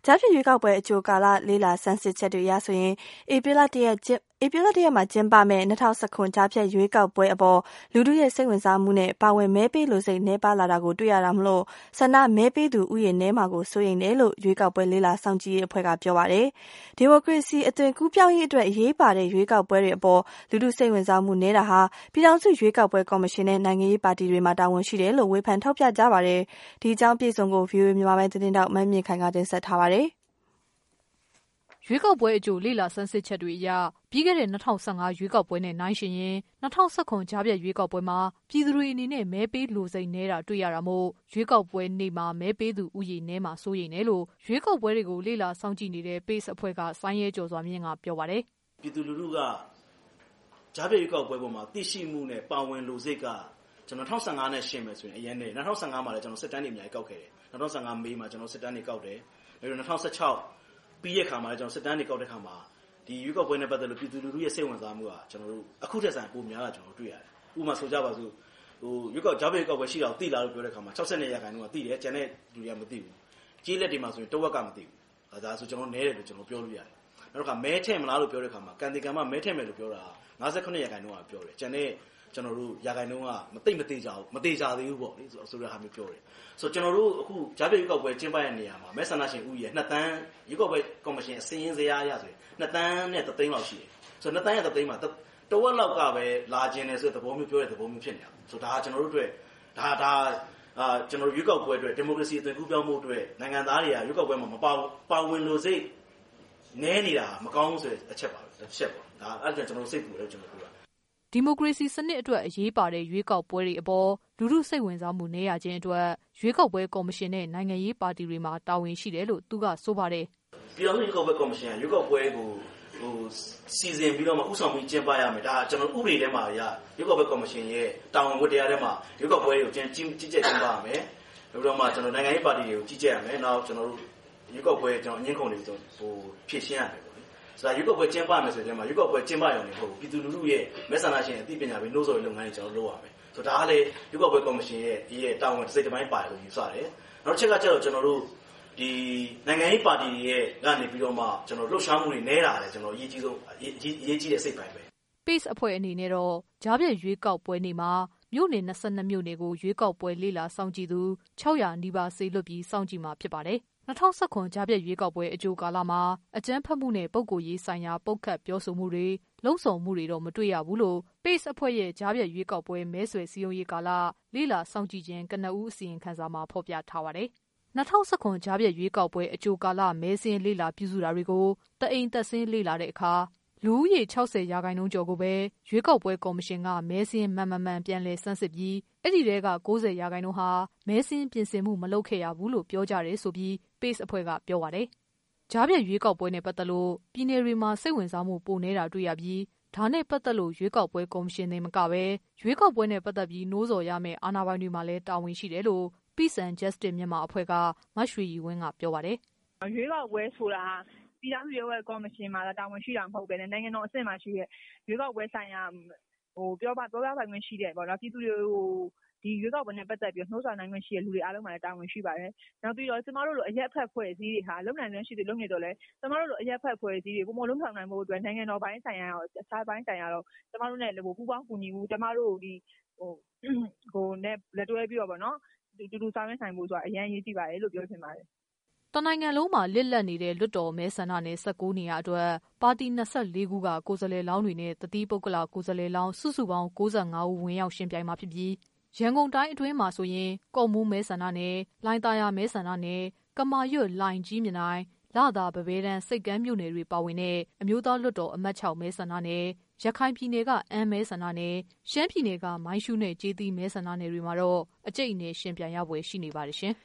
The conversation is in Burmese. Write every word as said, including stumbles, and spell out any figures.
ကြားဖြတ်ရွေးကောက်ပွဲအကြိုကာလလေးလာဆန်းစစ်ချက်တွေအရဆိုရင်ဧပြီလတရက်ဧပြီလတရက်မှာကျင်းပမယ့်၂၀၁၉ကြားဖြတ်ရွေးကောက်ပွဲအပေါ်လူထုရဲ့စိတ်ဝင်စားမှုနဲ့ပါဝင်မဲပေးလိုစိတ်နှဲပါလာတာကိုတွေ့ရတာမို့လို့ဆန္ဒမဲပေးသူဥယျာဉ်နှဲမှာကိုစိုးရိမ်တယ်လို့ရွေးကောက်ပွဲလေးလာစောင့်ကြည့်ရေးအဖွဲ့ကပြောပါတယ်။ဒီမိုကရေစီအသွင်ကူးပြောင်းရေးအတွက်အရေးပါတဲ့ရွေးကောက်ပွဲတွေအပေါ်လူထုစိတ်ဝင်စားမှုနည်းတာဟာပြည်ထောင်စုရွေးကောက်ပွဲကော်မရှင်နဲ့နိုင်ငံရေးပါတီတွေမှာတာဝန်ရှိတယ်လို့ဝေဖန်ထောက်ပြကြပါတယ်။ဒီအကြောင်းပြည့်စုံကို ဗွီအိုအေ မြန်မာပိုင်းသတင်းတောက်မမြင့်ခိုင်ကတင်ဆက်ထားပါတယ်။ရွေးကောက်ပွဲအကြိုလေ့လာဆန်းစစ်ချက်တွေအရပြီးခဲ့တဲ့၂၀၁၅ရွေးကောက်ပွဲနဲ့နှိုင်းယှဉ်ရင်၂၀၁၇ကြားဖြတ်ရွေးကောက်ပွဲမှာပြည်သူတွေအနေနဲ့မဲပေးလိုစိတ်နည်းတာတွေ့ရတာမို့ရွေးကောက်ပွဲနေ့မှာမဲပေးသူဥယျာဉ်နည်းမှာစိုးရိမ်တယ်လို့ရွေးကောက်ပွဲတွေကိုလေ့လာစောင့်ကြည့်နေတဲ့ Pace အဖွဲ့ကစိုင်းရဲကျော်စွာမြင့်ကပြောပါတယ်။ပြည်သူလူထုကကြားဖြတ်ရွေးကောက်ပွဲပေါ်မှာသိရှိမှုနဲ့ပါဝင်လိုစိတ်ကကျွန်တော်၂၀၁၅နဲ့ရှင်းမယ်ဆိုရင်အရင်နဲ့၂၀၁၅မှာလည်းကျွန်တော်စစ်တမ်းတွေအများကြီးကောက်ခဲ့တယ်။၂၀၁၅မေမှာကျွန်တော်စစ်တမ်းတွေကောက်တယ်။ပြီးတော့၂၀၁၆ပြီးရဲ့ခါမှာလည်းကျွန်တော်စစ်တမ်းတွေကောက်တဲ့ခါမှာဒီရွေးကောက်ပွဲနဲ့ပတ်သက်လို့ပြည်သူလူထုရဲ့စိတ်ဝင်စားမှုကကျွန်တော်တို့အခုထက်ဆိုင်ပိုများတာကျွန်တော်တွေ့ရတယ်။ဥပမာဆိုကြပါစို့ဟိုရွေးကောက်ကြားဖြတ်ရွေးကောက်ပွဲရှိတာကိုသိလာလို့ပြောတဲ့ခါမှာ၆၂ရာခိုင်နှုန်းကသိတယ်ကျန်တဲ့လူတွေကမသိဘူး။ကြီးလက်တွေမှာဆိုရင်တဝက်ကမသိဘူး။ဒါဆိုကျွန်တော်နဲတယ်လို့ကျွန်တော်ပြောလို့ရတယ်။နောက်တစ်ခါမဲထည့်မလားလို့ပြောတဲ့ခါမှာကန်တီကန်မမဲထည့်မယ်လို့ပြောတာ၅၉ရာခိုင်နှုန်းကပြောတယ်။ကျန်တဲ့ကျွန်တော်တို့ရာခိုင်နှုန်းကမသိမသေးကြဘူးမသေးကြသေးဘူးပေါ့လေဆိုတော့ဟာမျိုးပြောတယ်ဆိုတော့ကျွန်တော်တို့အခုကြားဖြတ်ရွေးကောက်ပွဲကျင်းပတဲ့နေရာမှာမဲဆန္ဒရှင်ဥယျာဉ်နှစ်တန်းရွေးကောက်ပွဲကော်မရှင်အစည်းအဝေးဇယားရဆိုရင်နှစ်တန်းနဲ့တစ်သိန်းလောက်ရှိတယ်ဆိုတော့နှစ်တန်းနဲ့တစ်သိန်းမှာတဝက်လောက်ကပဲလာခြင်းတယ်ဆိုတဲ့သဘောမျိုးပြောတဲ့သဘောမျိုးဖြစ်နေတာဆိုတော့ဒါကကျွန်တော်တို့အတွက်ဒါဒါအာကျွန်တော်တို့ရွေးကောက်ပွဲအတွက်ဒီမိုကရေစီအသွင်ကူးပြောင်းမှုအတွက်နိုင်ငံသားတွေကရွေးကောက်ပွဲမှာမပါပါဝင်လို့စိတ်နည်းနေတာမကောင်းဘူးဆိုတဲ့အချက်ပါတစ်ချက်ပေါ့ဒါအဲ့ဒါကျွန်တော်တို့စိတ်ပူတယ်ကျွန်တော်တို့ဒီမိုကရေစီစနစ်အတွက်အရေးပါတဲ့ရွေးကောက်ပွဲတွေအပေါ်လူထုစိတ်ဝင်စားမှုနည်းရခြင်းအတွက်ရွေးကောက်ပွဲကော်မရှင်နဲ့နိုင်ငံရေးပါတီတွေမှာတာဝန်ရှိတယ်လို့သူကဆိုပါတယ်။ပြည်ထောင်စုရွေးကောက်ပွဲကော်မရှင်ကရွေးကောက်ပွဲကိုဟိုစီစဉ်ပြီးတော့မှဥဆောင်ပြီးကျင်းပရမယ်ဒါကျွန်တော်ဥပဒေထဲမှာရရွေးကောက်ပွဲကော်မရှင်ရဲ့တာဝန်ဝတ္တရားထဲမှာရွေးကောက်ပွဲကိုကျင်းကြီးကြီးကျယ်ကျင်းပရမယ်။ပြီးတော့မှကျွန်တော်နိုင်ငံရေးပါတီတွေကိုကြီးကြပ်ရမယ်။နောက်ကျွန်တော်တို့ရွေးကောက်ပွဲကျွန်တော်အငင်းခုန်တွေကိုဟိုဖြည့်ရှင်းရမယ်။ဆိုတော့ရွေးကောက်ပွဲကျင်းပမယ်ဆိုတဲ့မှာရွေးကောက်ပွဲကျင်းပရုံနဲ့ဟုတ်ပြည်သူလူထုရဲ့မဲဆန္ဒရှင်အသိပညာပေးနှိုးဆော်ရေးလုပ်ငန်းတွေကျွန်တော်လုပ်ရမယ်။ဆိုတော့ဒါကလေရွေးကောက်ပွဲကော်မရှင်ရဲ့ဒီရဲ့တာဝန်တစ်စိတ်တစ်ပိုင်းပါတယ်လို့ယူဆတယ်။နောက်တစ်ချက်ကကျတော့ကျွန်တော်တို့ဒီနိုင်ငံရေးပါတီတွေရဲ့ကနေပြီးတော့မှကျွန်တော်လှုပ်ရှားမှုတွေနည်းတာလေကျွန်တော်အရေးကြီးဆုံးအရေးအရေးကြီးတဲ့စိတ်ပိုင်းပဲ။ Pace အဖွဲ့အနေနဲ့တော့ကြားဖြတ်ရွေးကောက်ပွဲနေ့မှာမြို့နယ်၂၂မြို့နယ်ကိုရွေးကောက်ပွဲလေ့လာစောင့်ကြည့်သူ၆၀၀နီးပါးစေလွှတ်ပြီးစောင့်ကြည့်မှာဖြစ်ပါတယ်။၂၀၁၇ကြားဖြတ်ရွေးကောက်ပွဲအကြိုကာလမှာအကြမ်းဖက်မှုနဲ့ပုဂ္ဂိုလ်ရေးဆိုင်ရာပုတ်ခတ်ပြောဆိုမှုတွေလှုံ့ဆော်မှုတွေတော့မတွေ့ရဘူးလို့ Pace အဖွဲ့ရဲ့ကြားဖြတ်ရွေးကောက်ပွဲမဲဆွယ်စည်းရုံးရေးကာလလေ့လာစောင့်ကြည့်ခြင်းကနဦးအစီရင်ခံစာမှာဖော်ပြထားပါတယ်။၂၀၁၇ကြားဖြတ်ရွေးကောက်ပွဲအကြိုကာလမဲစင်းလေ့လာပြုစုတာတွေကိုတအိမ်သက်စင်းလေ့လာတဲ့အခါလူဦးရေ၆၀ရာခိုင်နှုန်းကျော်ကိုပဲရွေးကောက်ပွဲကော်မရှင်ကမဲစင်းမှန်မှန်မှန်ပြန်လည်စမ်းစစ်ပြီးအဲ့ဒီတဲက၉၀ရာခိုင်နှုန်းဟာမဲစင်းပြင်ဆင်မှုမလုပ်ခဲ့ရဘူးလို့ပြောကြတယ်ဆိုပြီး Pace အဖွဲ့ကပြောပါတယ်။ကြားဖြတ်ရွေးကောက်ပွဲနဲ့ပတ်သက်လို့ပြည်내တွေမှာစိတ်ဝင်စားမှုပိုနေတာတွေ့ရပြီးဒါနဲ့ပတ်သက်လို့ရွေးကောက်ပွဲကော်မရှင်တွေမကပဲရွေးကောက်ပွဲနဲ့ပတ်သက်ပြီးနှိုးဆော်ရမယ့်အာဏာပိုင်တွေမှာလည်းတာဝန်ရှိတယ်လို့ Peace and Justice မြန်မာအဖွဲ့ကမရွှေရီဝင်းကပြောပါတယ်။ရွေးကောက်ပွဲဆိုတာပြည်ထောင်စုရွေးကောက်ပွဲကော်မရှင်မှာတာဝန်ရှိတာမဟုတ်ပဲနိုင်ငံတော်အဆင့်မှာရှိတဲ့ရွေးကောက်ပွဲဆိုင်ရာဟိုပြောပါပြောပြပိုင်ခွင့်ရှိတယ်ပေါ့နော်ပြည်သူတွေကိုဒီရွေးကောက်ပွဲနဲ့ပတ်သက်ပြီးနှိုးဆော်နိုင်ခွင့်ရှိတဲ့လူတွေအားလုံးမှာလည်းတာဝန်ရှိပါတယ်။နောက်ပြီးတော့ကျမတို့လိုအရက်ဖက်ဖွဲ့စည်းတွေဟာလုံနိုင်လွန်းရှိတယ်လုံနေတော့လဲကျမတို့လိုအရက်ဖက်ဖွဲ့စည်းတွေပုံမလုံးဆောင်နိုင်မှုအတွက်နိုင်ငံတော်ပိုင်းဆိုင်ရာရောအခြားပိုင်းဆိုင်ရာတော့ကျမတို့နဲ့ပူးပေါင်းကူညီမှုကျမတို့ဒီဟိုဟိုနဲ့လက်တွဲပြီးတော့ပေါ့နော်တူတူဆောင်ရွက်နိုင်မှုဆိုတာအရင်ရေးကြည့်ပါတယ်လို့ပြောချင်ပါတယ်။တနိုင်ငံလုံးမှာလစ်လက်နေတဲ့လွတ်တော်မဲဆန္ဒနယ်၁၉နေရာအတွက်ပါတီ၂၄ခုကကိုယ်စားလှယ်လောင်းတွေနဲ့တတိပုဂ္ဂလကိုယ်စားလှယ်လောင်းစုစုပေါင်း၉၅ဦးဝင်ရောက်ရှင်ပြိုင်မှာဖြစ်ပြီးရန်ကုန်တိုင်းအတွင်းမှာဆိုရင်ကော့မူးမဲဆန္ဒနယ်လိုင်သာယာမဲဆန္ဒနယ်ကမာရွတ်လိုင်ကြီးမြနိုင်လသာပပဲတန်းစိတ်ကမ်းမြို့နယ်တွေပါဝင်တဲ့အမျိုးသားလွတ်တော်အမှတ်၆မဲဆန္ဒနယ်ရခိုင်ပြည်နယ်ကအမ်းမဲဆန္ဒနယ်ရှမ်းပြည်နယ်ကမိုင်းရှူးနဲ့ကျေးသီးမဲဆန္ဒနယ်တွေမှာတော့အကျိတ်အနယ်ရှင်ပြိုင်ရပွဲရှိနေပါတယ်ရှင်။